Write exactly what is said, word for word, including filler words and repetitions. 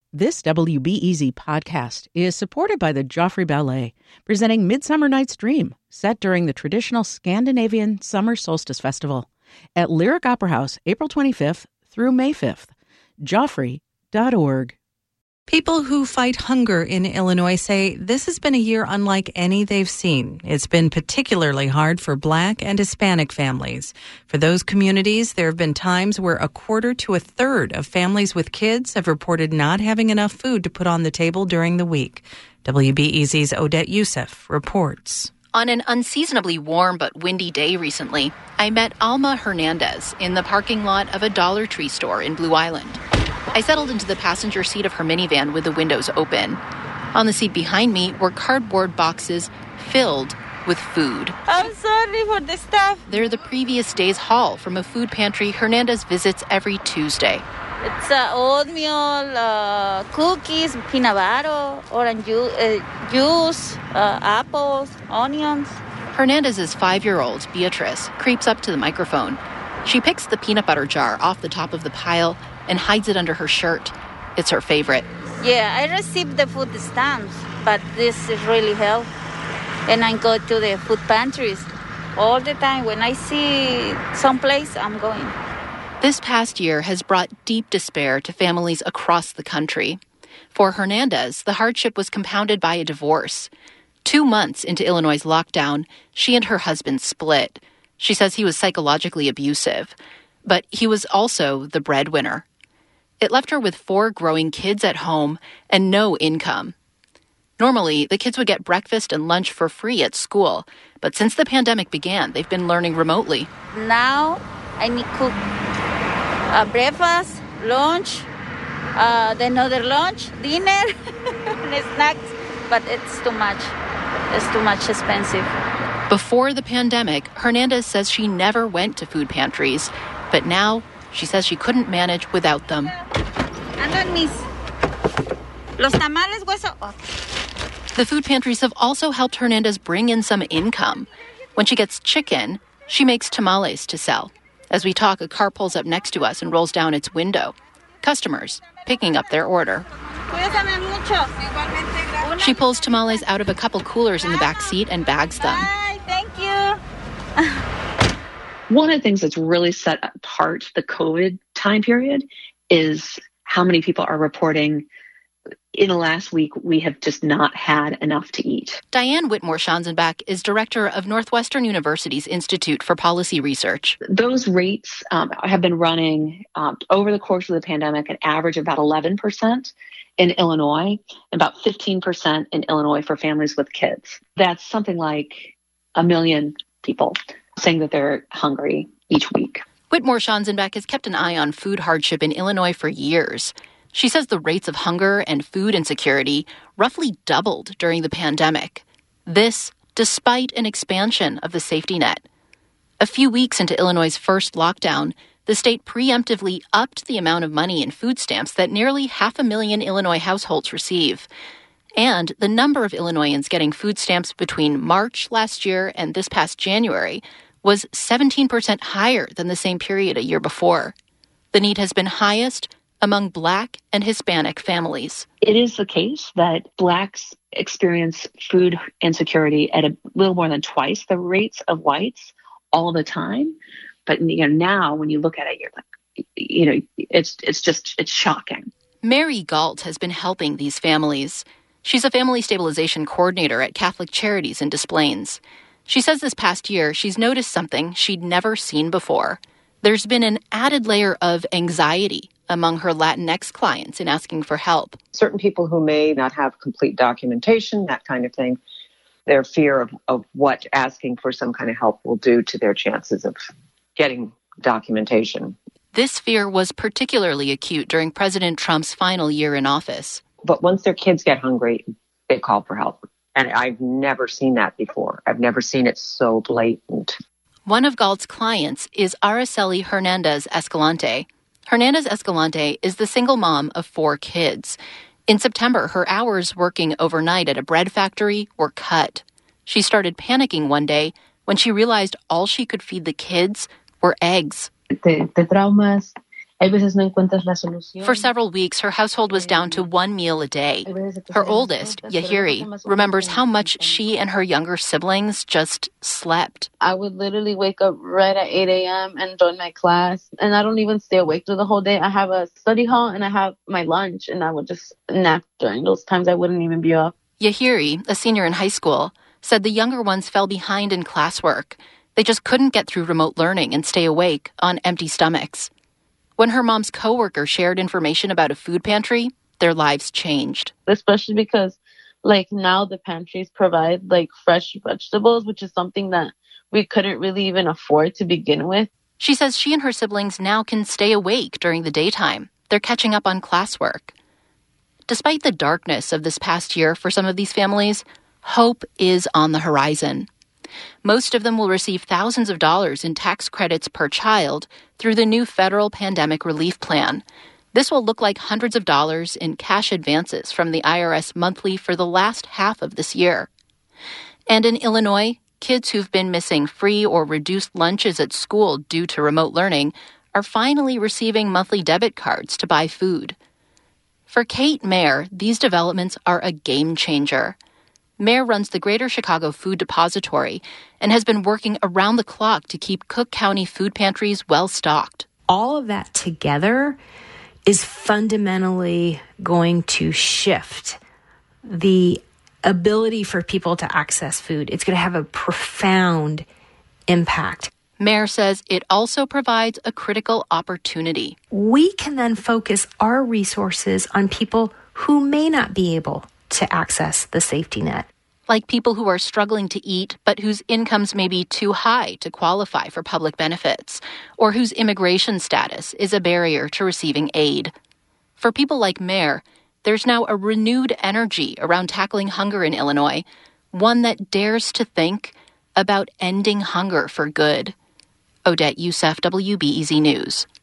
This W B E Z podcast is supported by the Joffrey Ballet, presenting Midsummer Night's Dream, set during the traditional Scandinavian Summer Solstice Festival at Lyric Opera House, April twenty-fifth through May fifth. Joffrey dot org. People who fight hunger in Illinois say this has been a year unlike any they've seen. It's been particularly hard for Black and Hispanic families. For those communities, there have been times where a quarter to a third of families with kids have reported not having enough food to put on the table during the week. W B E Z's Odette Youssef reports. On an unseasonably warm but windy day recently, I met Alma Hernandez in the parking lot of a Dollar Tree store in Blue Island. I settled into the passenger seat of her minivan with the windows open. On the seat behind me were cardboard boxes filled with food. I'm sorry for the stuff. They're the previous day's haul from a food pantry Hernandez visits every Tuesday. It's uh, oatmeal, uh, cookies, peanut butter, orange ju- uh, juice, uh, apples, onions. Hernandez's five-year-old, Beatrice, creeps up to the microphone. She picks the peanut butter jar off the top of the pile and hides it under her shirt. It's her favorite. Yeah, I received the food stamps, but this is really help. And I go to the food pantries all the time. When I see someplace, I'm going. This past year has brought deep despair to families across the country. For Hernandez, the hardship was compounded by a divorce. Two months into Illinois' lockdown, she and her husband split. She says he was psychologically abusive, but he was also the breadwinner. It left her with four growing kids at home and no income. Normally, the kids would get breakfast and lunch for free at school, but since the pandemic began, they've been learning remotely. Now, I need to cook uh, breakfast, lunch, uh, then another lunch, dinner, and snacks, but it's too much. It's too much expensive. Before the pandemic, Hernandez says she never went to food pantries, but now she says she couldn't manage without them. Andan mis los tamales hueso. The food pantries have also helped Hernandez bring in some income. When she gets chicken, she makes tamales to sell. As we talk, a car pulls up next to us and rolls down its window. Customers picking up their order. She pulls tamales out of a couple coolers in the back seat and bags them. Bye, thank you. One of the things that's really set apart the COVID time period is how many people are reporting in the last week we have just not had enough to eat. Diane Whitmore-Schanzenbach is director of Northwestern University's Institute for Policy Research. Those rates um, have been running um, over the course of the pandemic an average of about eleven percent in Illinois, and about fifteen percent in Illinois for families with kids. That's something like a million people saying that they're hungry each week. Whitmore-Schanzenbach has kept an eye on food hardship in Illinois for years. She says the rates of hunger and food insecurity roughly doubled during the pandemic. This despite an expansion of the safety net. A few weeks into Illinois' first lockdown, the state preemptively upped the amount of money in food stamps that nearly half a million Illinois households receive. And the number of Illinoisans getting food stamps between March last year and this past January was seventeen percent higher than the same period a year before. The need has been highest among Black and Hispanic families. It is the case that Blacks experience food insecurity at a little more than twice the rates of whites all the time. But you know, now when you look at it, you're like, you know, it's it's just it's shocking. Mary Galt has been helping these families. She's a family stabilization coordinator at Catholic Charities in Des Plaines. She says this past year she's noticed something she'd never seen before. There's been an added layer of anxiety among her Latinx clients in asking for help. Certain people who may not have complete documentation, that kind of thing, their fear of, of what asking for some kind of help will do to their chances of getting documentation. This fear was particularly acute during President Trump's final year in office. But once their kids get hungry, they call for help. And I've never seen that before. I've never seen it so blatant. One of Galt's clients is Araceli Hernandez Escalante. Hernandez Escalante is the single mom of four kids. In September, her hours working overnight at a bread factory were cut. She started panicking one day when she realized all she could feed the kids were eggs. The, the traumas For several weeks, her household was down to one meal a day. Her oldest, Yahiri, remembers how much she and her younger siblings just slept. I would literally wake up right at eight a.m. and join my class. And I don't even stay awake through the whole day. I have a study hall and I have my lunch, and I would just nap during those times. I wouldn't even be up. Yahiri, a senior in high school, said the younger ones fell behind in classwork. They just couldn't get through remote learning and stay awake on empty stomachs. When her mom's coworker shared information about a food pantry, their lives changed. Especially because, like, now the pantries provide, like, fresh vegetables, which is something that we couldn't really even afford to begin with. She says she and her siblings now can stay awake during the daytime. They're catching up on classwork. Despite the darkness of this past year for some of these families, hope is on the horizon. Most of them will receive thousands of dollars in tax credits per child through the new federal pandemic relief plan. This will look like hundreds of dollars in cash advances from the I R S monthly for the last half of this year. And in Illinois, kids who've been missing free or reduced lunches at school due to remote learning are finally receiving monthly debit cards to buy food. For Kate Mayer, these developments are a game changer. Mayer runs the Greater Chicago Food Depository and has been working around the clock to keep Cook County food pantries well-stocked. All of that together is fundamentally going to shift the ability for people to access food. It's going to have a profound impact. Mayer says it also provides a critical opportunity. We can then focus our resources on people who may not be able to access the safety net. Like people who are struggling to eat, but whose incomes may be too high to qualify for public benefits, or whose immigration status is a barrier to receiving aid. For people like Mayer, there's now a renewed energy around tackling hunger in Illinois, one that dares to think about ending hunger for good. Odette Youssef, W B E Z News.